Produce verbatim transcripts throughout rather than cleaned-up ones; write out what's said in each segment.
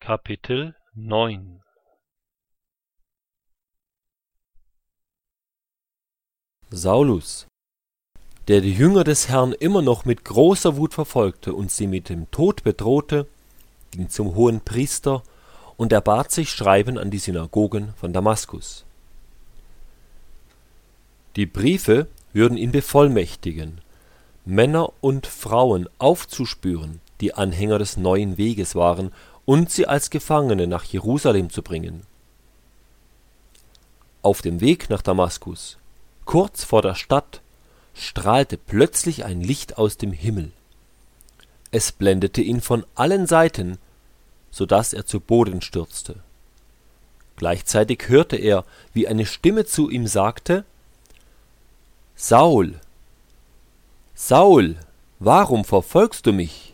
Kapitel neun. Saulus, der die Jünger des Herrn immer noch mit großer Wut verfolgte und sie mit dem Tod bedrohte, ging zum Hohenpriester und erbat sich Schreiben an die Synagogen von Damaskus. Die Briefe würden ihn bevollmächtigen, Männer und Frauen aufzuspüren, die Anhänger des neuen Weges waren, und sie als Gefangene nach Jerusalem zu bringen. Auf dem Weg nach Damaskus, kurz vor der Stadt, strahlte plötzlich ein Licht aus dem Himmel. Es blendete ihn von allen Seiten, so daß er zu Boden stürzte. Gleichzeitig hörte er, wie eine Stimme zu ihm sagte: »Saul, Saul, warum verfolgst du mich?«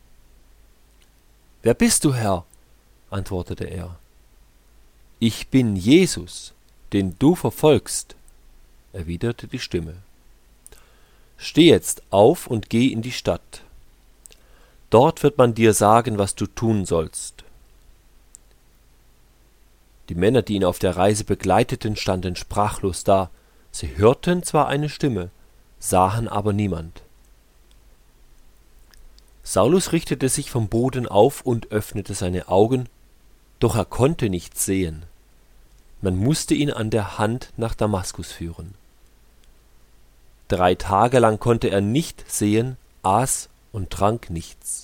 »Wer bist du, Herr?« antwortete er. »Ich bin Jesus, den du verfolgst«, erwiderte die Stimme. »Steh jetzt auf und geh in die Stadt. Dort wird man dir sagen, was du tun sollst.« Die Männer, die ihn auf der Reise begleiteten, standen sprachlos da. Sie hörten zwar eine Stimme, sahen aber niemand. Saulus richtete sich vom Boden auf und öffnete seine Augen, doch er konnte nichts sehen. Man musste ihn an der Hand nach Damaskus führen. Drei Tage lang konnte er nicht sehen, aß und trank nichts.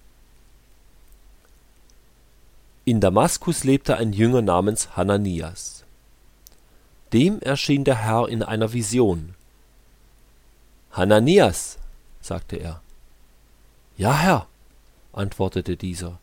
In Damaskus lebte ein Jünger namens Hananias. Dem erschien der Herr in einer Vision. »Hananias«, sagte er. »Ja, Herr«, antwortete dieser.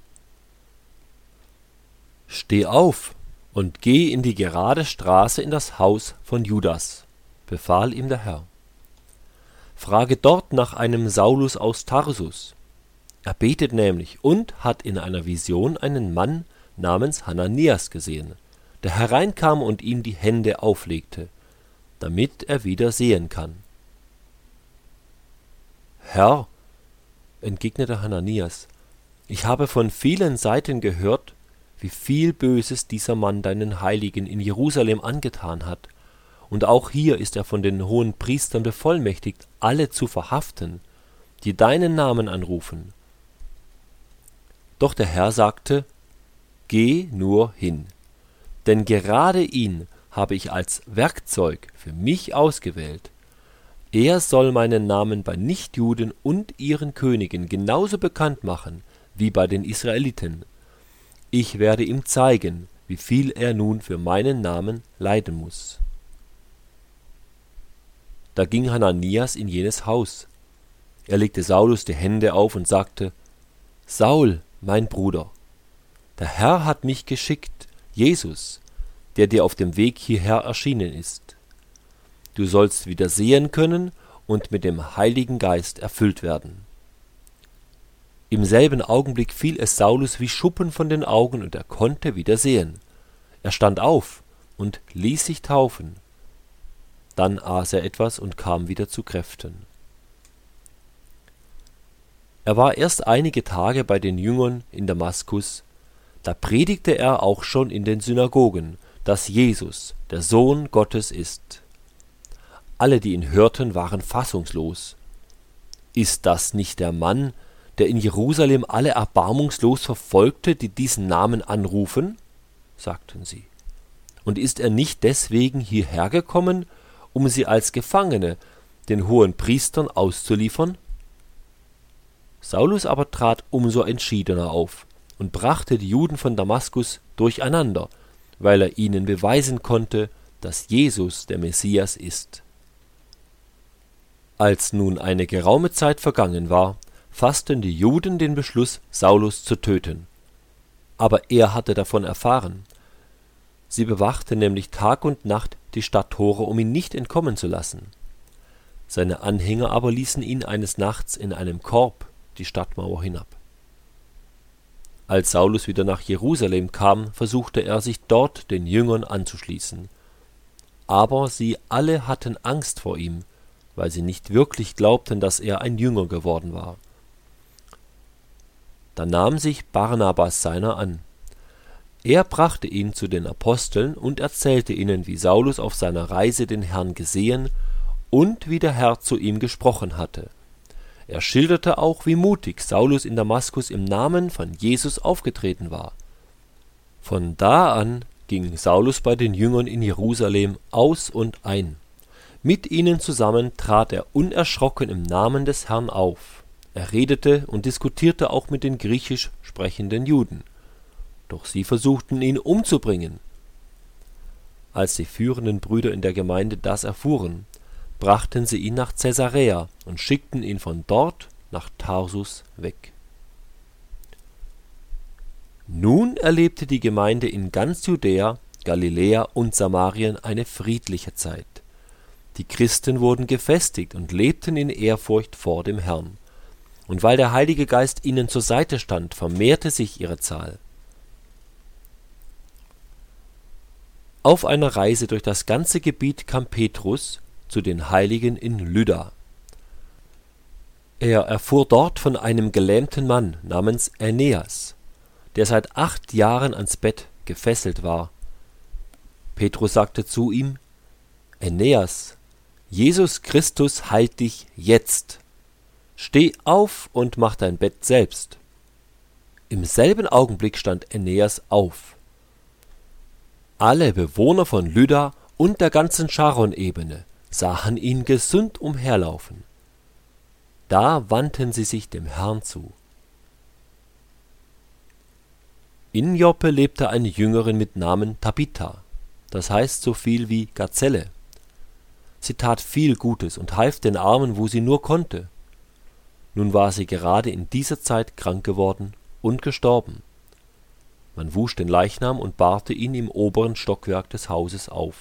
»Steh auf und geh in die gerade Straße in das Haus von Judas«, befahl ihm der Herr. »Frage dort nach einem Saulus aus Tarsus. Er betet nämlich und hat in einer Vision einen Mann namens Hananias gesehen, der hereinkam und ihm die Hände auflegte, damit er wieder sehen kann.« »Herr«, entgegnete Hananias, »ich habe von vielen Seiten gehört, wie viel Böses dieser Mann deinen Heiligen in Jerusalem angetan hat, und auch hier ist er von den Hohenpriestern bevollmächtigt, alle zu verhaften, die deinen Namen anrufen.« Doch der Herr sagte: »Geh nur hin, denn gerade ihn habe ich als Werkzeug für mich ausgewählt. Er soll meinen Namen bei Nichtjuden und ihren Königen genauso bekannt machen wie bei den Israeliten. Ich werde ihm zeigen, wie viel er nun für meinen Namen leiden muss.« Da ging Hananias in jenes Haus. Er legte Saulus die Hände auf und sagte: »Saul, mein Bruder, der Herr hat mich geschickt, Jesus, der dir auf dem Weg hierher erschienen ist. Du sollst wieder sehen können und mit dem Heiligen Geist erfüllt werden.« Im selben Augenblick fiel es Saulus wie Schuppen von den Augen und er konnte wieder sehen. Er stand auf und ließ sich taufen. Dann aß er etwas und kam wieder zu Kräften. Er war erst einige Tage bei den Jüngern in Damaskus. Da predigte er auch schon in den Synagogen, dass Jesus der Sohn Gottes ist. Alle, die ihn hörten, waren fassungslos. »Ist das nicht der Mann, der in Jerusalem alle erbarmungslos verfolgte, die diesen Namen anrufen?« sagten sie. »Und ist er nicht deswegen hierher gekommen, um sie als Gefangene den Hohenpriestern auszuliefern?« Saulus aber trat umso entschiedener auf und brachte die Juden von Damaskus durcheinander, weil er ihnen beweisen konnte, dass Jesus der Messias ist. Als nun eine geraume Zeit vergangen war, fassten die Juden den Beschluss, Saulus zu töten. Aber er hatte davon erfahren. Sie bewachten nämlich Tag und Nacht die Stadttore, um ihn nicht entkommen zu lassen. Seine Anhänger aber ließen ihn eines Nachts in einem Korb die Stadtmauer hinab. Als Saulus wieder nach Jerusalem kam, versuchte er, sich dort den Jüngern anzuschließen. Aber sie alle hatten Angst vor ihm, weil sie nicht wirklich glaubten, dass er ein Jünger geworden war. Da nahm sich Barnabas seiner an, Er brachte ihn zu den Aposteln und erzählte ihnen, wie Saulus auf seiner Reise den Herrn gesehen und wie der Herr zu ihm gesprochen hatte. Er schilderte auch, wie mutig Saulus in Damaskus im Namen von Jesus aufgetreten war. Von da an ging Saulus bei den Jüngern in Jerusalem aus und ein. Mit ihnen zusammen trat er unerschrocken im Namen des Herrn auf. Er redete und diskutierte auch mit den griechisch sprechenden Juden. Doch sie versuchten ihn umzubringen. Als die führenden Brüder in der Gemeinde das erfuhren, brachten sie ihn nach Caesarea und schickten ihn von dort nach Tarsus weg. Nun erlebte die Gemeinde in ganz Judäa, Galiläa und Samarien eine friedliche Zeit. Die Christen wurden gefestigt und lebten in Ehrfurcht vor dem Herrn. Und weil der Heilige Geist ihnen zur Seite stand, vermehrte sich ihre Zahl. Auf einer Reise durch das ganze Gebiet kam Petrus zu den Heiligen in Lydda. Er erfuhr dort von einem gelähmten Mann namens Aeneas, der seit acht Jahren ans Bett gefesselt war. Petrus sagte zu ihm: Aeneas, Jesus Christus heilt dich jetzt. Steh auf und mach dein Bett selbst. Im selben Augenblick stand Aeneas auf. Alle Bewohner von Lydda und der ganzen Charon-Ebene sahen ihn gesund umherlaufen. Da wandten sie sich dem Herrn zu. In Joppe lebte eine Jüngerin mit Namen Tabitha, das heißt so viel wie Gazelle. Sie tat viel Gutes und half den Armen, wo sie nur konnte. Nun war sie gerade in dieser Zeit krank geworden und gestorben. Man wusch den Leichnam und bahrte ihn im oberen Stockwerk des Hauses auf.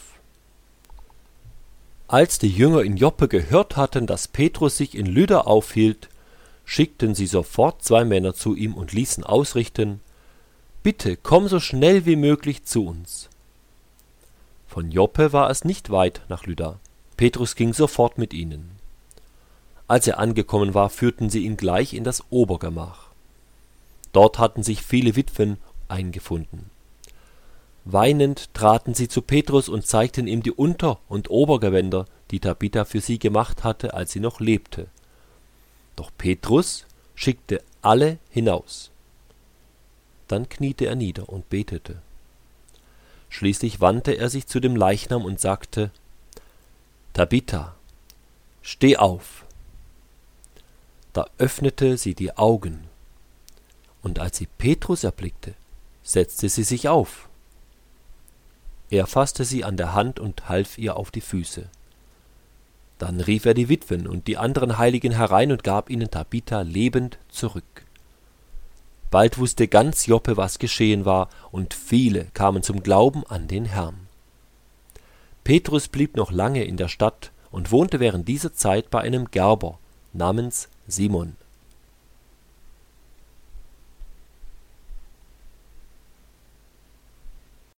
Als die Jünger in Joppe gehört hatten, dass Petrus sich in Lydda aufhielt, schickten sie sofort zwei Männer zu ihm und ließen ausrichten: Bitte, komm so schnell wie möglich zu uns. Von Joppe war es nicht weit nach Lydda. Petrus ging sofort mit ihnen. Als er angekommen war, führten sie ihn gleich in das Obergemach. Dort hatten sich viele Witwen eingefunden. Weinend traten sie zu Petrus und zeigten ihm die Unter- und Obergewänder, die Tabitha für sie gemacht hatte, als sie noch lebte. Doch Petrus schickte alle hinaus. Dann kniete er nieder und betete. Schließlich wandte er sich zu dem Leichnam und sagte: Tabitha, steh auf. Da öffnete sie die Augen, und als sie Petrus erblickte, setzte sie sich auf. Er fasste sie an der Hand und half ihr auf die Füße. Dann rief er die Witwen und die anderen Heiligen herein und gab ihnen Tabitha lebend zurück. Bald wusste ganz Joppe, was geschehen war, und viele kamen zum Glauben an den Herrn. Petrus blieb noch lange in der Stadt und wohnte während dieser Zeit bei einem Gerber namens Simon.